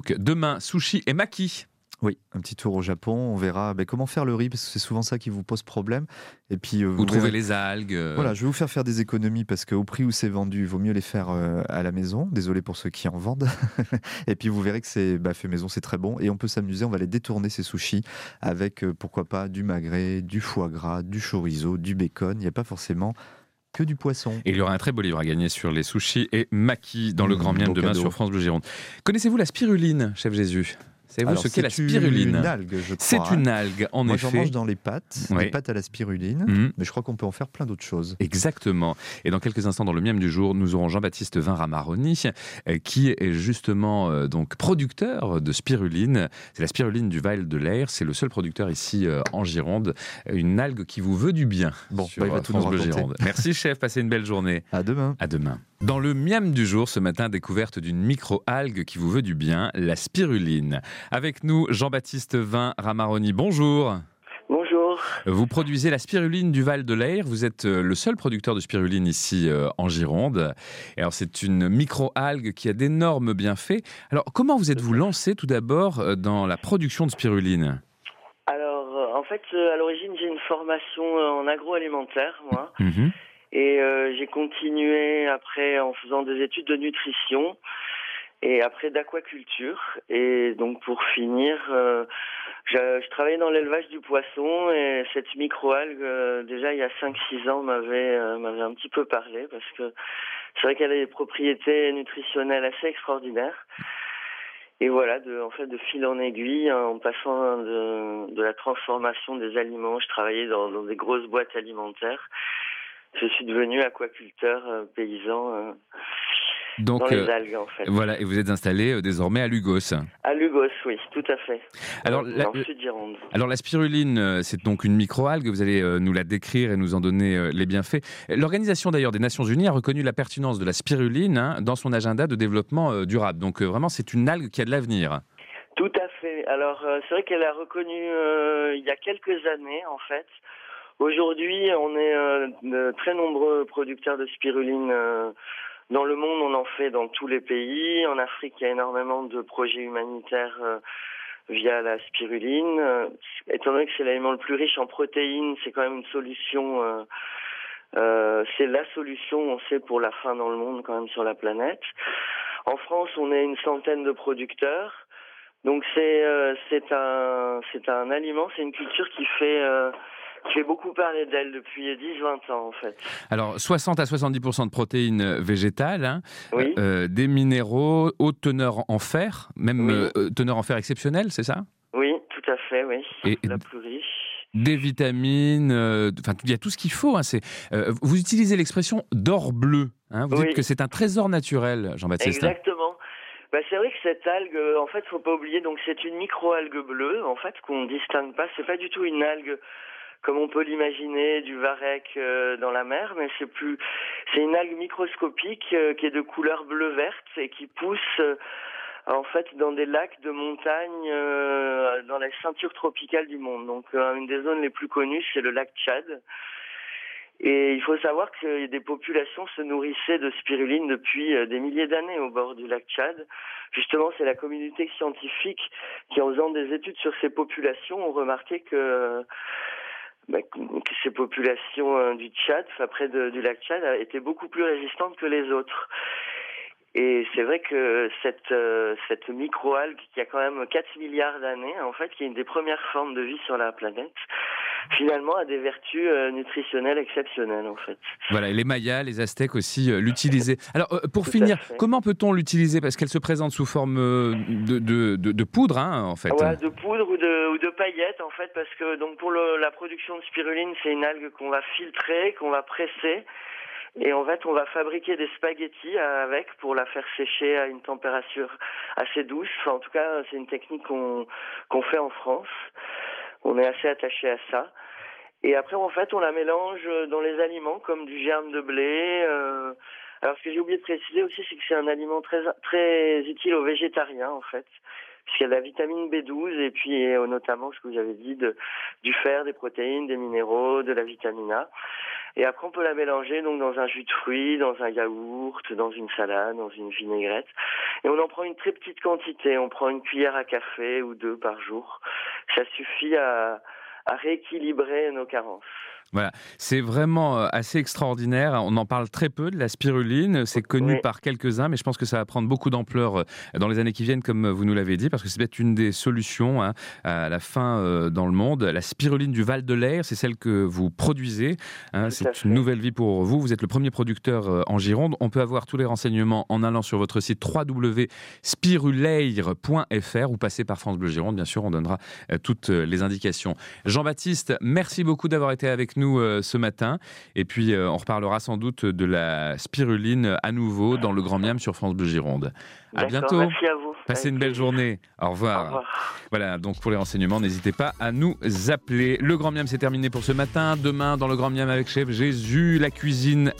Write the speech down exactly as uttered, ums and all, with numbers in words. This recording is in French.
Facebook. Demain, sushi et maki. Oui, un petit tour au Japon, on verra ben, comment faire le riz, parce que c'est souvent ça qui vous pose problème. Et puis, euh, vous Vous trouvez verrez... les algues. Euh... Voilà, je vais vous faire faire des économies, parce qu'au prix où c'est vendu, il vaut mieux les faire euh, à la maison. Désolé pour ceux qui en vendent. Et puis vous verrez que c'est bah, fait maison, c'est très bon. Et on peut s'amuser, on va les détourner, ces sushis, avec euh, pourquoi pas du magret, du foie gras, du chorizo, du bacon. Il n'y a pas forcément que du poisson. Et il y aura un très beau livre à gagner sur les sushis et maki dans mmh, le Grand Miam demain cadeau. Sur France Bleu Gironde. Connaissez-vous la spiruline, chef Jésus ? Savez-vous ce qu'est la spiruline ? C'est une algue, je crois. C'est une algue, en Moi, effet. Moi, j'en mange dans les pâtes, oui. des pâtes à la spiruline, mmh. mais je crois qu'on peut en faire plein d'autres choses. Exactement. Et dans quelques instants, dans le Miam du jour, nous aurons Jean-Baptiste Vin-Ramaroni, qui est justement euh, donc producteur de spiruline. C'est la spiruline du Val de l'Aire. C'est le seul producteur ici euh, en Gironde. Une algue qui vous veut du bien. Bon, sur bah, il va tout nous raconter. Gironde. Merci, chef. Passez une belle journée. À demain. À demain. Dans le Miam du jour, ce matin, découverte d'une micro-algue qui vous veut du bien, la spiruline. Avec nous, Jean-Baptiste Vin-Ramaroni. Bonjour. Bonjour. Vous produisez la spiruline du Val de l'Aire. Vous êtes le seul producteur de spiruline ici euh, en Gironde. Et alors, c'est une micro-algue qui a d'énormes bienfaits. Alors, comment vous êtes-vous lancé tout d'abord dans la production de spiruline ? Alors, en fait, à l'origine, j'ai une formation en agroalimentaire, moi. Mmh. Et euh, j'ai continué après en faisant des études de nutrition et après d'aquaculture. Et donc pour finir, euh, je, je travaillais dans l'élevage du poisson et cette microalgue, euh, déjà il y a cinq six ans, m'avait, euh, m'avait un petit peu parlé parce que c'est vrai qu'elle a des propriétés nutritionnelles assez extraordinaires. Et voilà, de, en fait, de fil en aiguille, en passant de, de la transformation des aliments, je travaillais dans, dans des grosses boîtes alimentaires. Je suis devenu aquaculteur euh, paysan euh, Donc, dans les euh, algues, en fait. Voilà, et vous êtes installé euh, désormais à Lugos. À Lugos, oui, tout à fait. Alors, dans la, le sud Gironde. Alors la spiruline, euh, c'est donc une microalgue. Vous allez euh, nous la décrire et nous en donner euh, les bienfaits. L'Organisation d'ailleurs des Nations Unies a reconnu la pertinence de la spiruline hein, dans son agenda de développement euh, durable. Donc euh, vraiment, c'est une algue qui a de l'avenir. Tout à fait. Alors euh, c'est vrai qu'elle a reconnu euh, il y a quelques années, en fait. Aujourd'hui, on est euh, de très nombreux producteurs de spiruline euh, dans le monde. On en fait dans tous les pays. En Afrique, il y a énormément de projets humanitaires euh, via la spiruline. Euh, étant donné que c'est l'aliment le plus riche en protéines, c'est quand même une solution. Euh, euh, c'est la solution, on sait, pour la faim dans le monde, quand même, sur la planète. En France, on est une centaine de producteurs. Donc c'est euh, c'est un c'est un aliment, c'est une culture qui fait euh, qui fait beaucoup parler d'elle depuis dix à vingt ans en fait. Alors soixante à soixante-dix pour cent de protéines végétales, hein, oui. euh, des minéraux, haute teneur en fer, même oui. euh, teneur en fer exceptionnelle, c'est ça ? Oui, tout à fait, oui. Et la plus riche. Des vitamines, enfin euh, il y a tout ce qu'il faut. Hein, c'est, euh, vous utilisez l'expression d'or bleu. Hein, vous oui. dites que c'est un trésor naturel, Jean-Baptiste. Exactement. Bah, c'est vrai que cette algue, en fait, faut pas oublier, donc c'est une micro-algue bleue, en fait, qu'on distingue pas. C'est pas du tout une algue comme on peut l'imaginer, du varech euh, dans la mer, mais c'est plus, c'est une algue microscopique euh, qui est de couleur bleu-verte et qui pousse euh, en fait dans des lacs de montagne euh, dans la ceinture tropicale du monde. Donc euh, une des zones les plus connues, c'est le lac Tchad. Et il faut savoir que des populations se nourrissaient de spiruline depuis des milliers d'années au bord du lac Tchad. Justement, c'est la communauté scientifique qui, en faisant des études sur ces populations, ont remarqué que, bah, que ces populations du Tchad, enfin près de, du lac Tchad, étaient beaucoup plus résistantes que les autres. Et c'est vrai que cette euh, cette microalgue qui a quand même quatre milliards d'années, en fait, qui est une des premières formes de vie sur la planète, finalement a des vertus euh, nutritionnelles exceptionnelles, en fait. Voilà, et les Mayas, les Aztèques aussi euh, l'utilisaient. Alors, euh, pour Tout finir, comment peut-on l'utiliser ? Parce qu'elle se présente sous forme de, de, de, de poudre, hein, en fait. Ouais, de poudre ou de, ou de paillettes, en fait, parce que donc pour le, la production de spiruline, c'est une algue qu'on va filtrer, qu'on va presser. Et en fait, on va fabriquer des spaghettis avec pour la faire sécher à une température assez douce. Enfin, en tout cas, c'est une technique qu'on qu'on fait en France. On est assez attaché à ça. Et après, en fait, on la mélange dans les aliments comme du germe de blé, euh, Alors, ce que j'ai oublié de préciser aussi, c'est que c'est un aliment très, très utile aux végétariens, en fait. Puisqu'il y a de la vitamine B douze et puis euh, notamment ce que vous avez dit, de, du fer, des protéines, des minéraux, de la vitamine A. Et après, on peut la mélanger donc dans un jus de fruits, dans un yaourt, dans une salade, dans une vinaigrette. Et on en prend une très petite quantité. On prend une cuillère à café ou deux par jour. Ça suffit à, à rééquilibrer nos carences. Voilà, c'est vraiment assez extraordinaire. On en parle très peu de la spiruline. C'est connu Oui. par quelques-uns, mais je pense que ça va prendre beaucoup d'ampleur dans les années qui viennent, comme vous nous l'avez dit, parce que c'est peut-être une des solutions hein, à la faim euh, dans le monde. La spiruline du Val de l'Air, c'est celle que vous produisez. Hein, c'est une nouvelle vie pour vous. Vous êtes le premier producteur euh, en Gironde. On peut avoir tous les renseignements en allant sur votre site w w w point spiruleir point f r ou passer par France Bleu Gironde. Bien sûr, on donnera euh, toutes les indications. Jean-Baptiste, merci beaucoup d'avoir été avec nous. nous euh, ce matin et puis euh, on reparlera sans doute de la spiruline à nouveau dans le Grand Miam sur France Bleu Gironde. À bientôt. Merci à vous. Passez une belle journée. Au revoir. Au revoir. Voilà, donc pour les renseignements, n'hésitez pas à nous appeler. Le Grand Miam, c'est terminé pour ce matin. Demain, dans le Grand Miam avec Chef Jésus, la cuisine